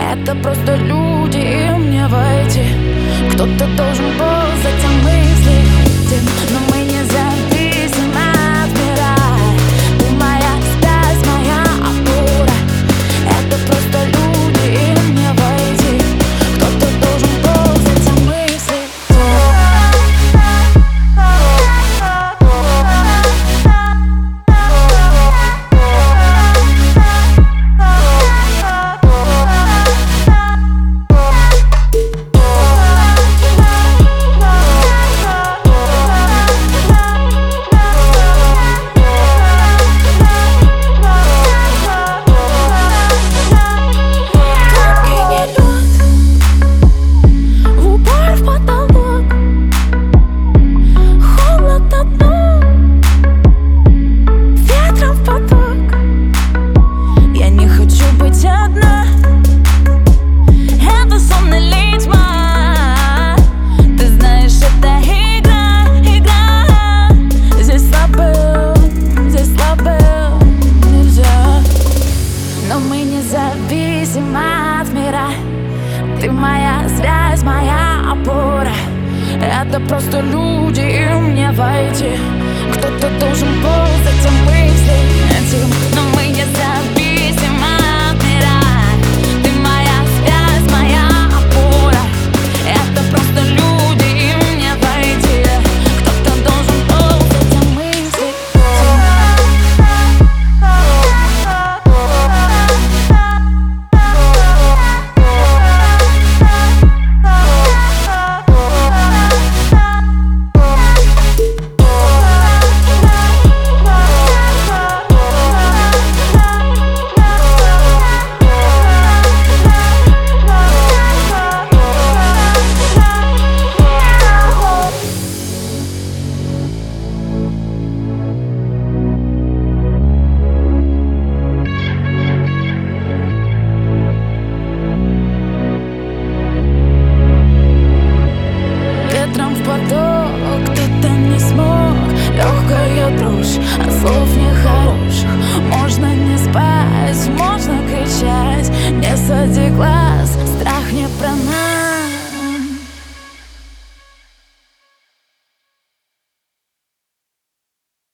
Это просто люди, им не войти. Кто-то должен был затем мысли идти. Но мы не зависимы от мира. Ты моя связь, моя опора. Это просто люди, им не войти. Кто-то должен был затем мысли идти. Зависимы от мира. Ты моя связь, моя опора. Это просто люди, им не войти. Кто-то должен был затем мысли этим, но мы не зависимы.